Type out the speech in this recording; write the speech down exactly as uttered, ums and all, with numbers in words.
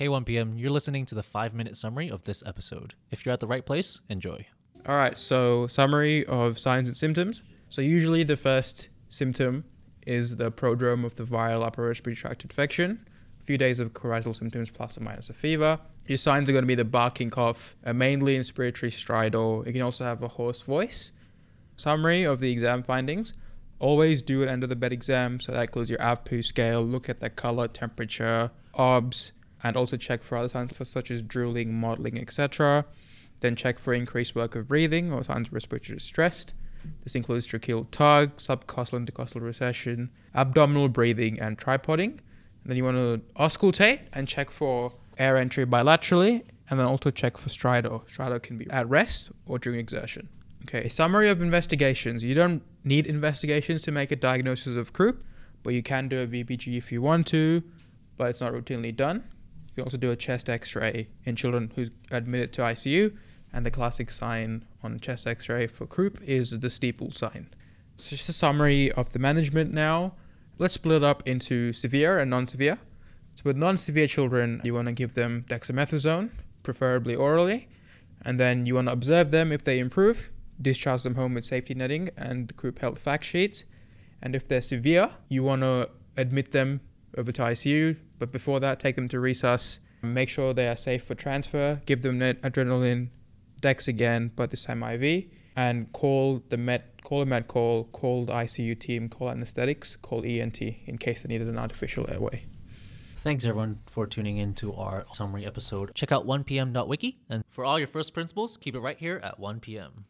Hey one P M, you're listening to the five minute summary of this episode. If you're at the right place, enjoy. All right, so summary of signs and symptoms. So usually the first symptom is the prodrome of the viral upper respiratory tract infection. A few days of coryzal symptoms plus or minus a fever. Your signs are going to be the barking cough, a mainly inspiratory stridor. You can also have a hoarse voice. Summary of the exam findings. Always do an under the bed exam, so that includes your A V P U scale, look at the color, temperature, O B S, and also check for other signs such as drooling, mottling, et cetera. Then check for increased work of breathing or signs of respiratory distress. This includes tracheal tug, subcostal intercostal recession, abdominal breathing, and tripoding. And then you want to auscultate and check for air entry bilaterally, and then also check for stridor. Stridor can be at rest or during exertion. Okay, summary of investigations. You don't need investigations to make a diagnosis of croup, but you can do a V B G if you want to, but it's not routinely done. You can also do a chest x-ray in children who's admitted to I C U, and the classic sign on chest x-ray for croup is the steeple sign. So just a summary of the management now. Let's split it up into severe and non-severe. So with non-severe children, you want to give them dexamethasone, preferably orally, and then you want to observe them. If they improve, discharge them home with safety netting and croup health fact sheets. And if they're severe, you want to admit them over to I C U, but before that, take them to resus, make sure they are safe for transfer, give them adrenaline, dex again, but this time I V, and call the med, call a med call, call the I C U team, call anesthetics, call E N T in case they needed an artificial airway. Thanks everyone for tuning in to our summary episode. Check out one p m dot wiki, and for all your first principles, keep it right here at one p m.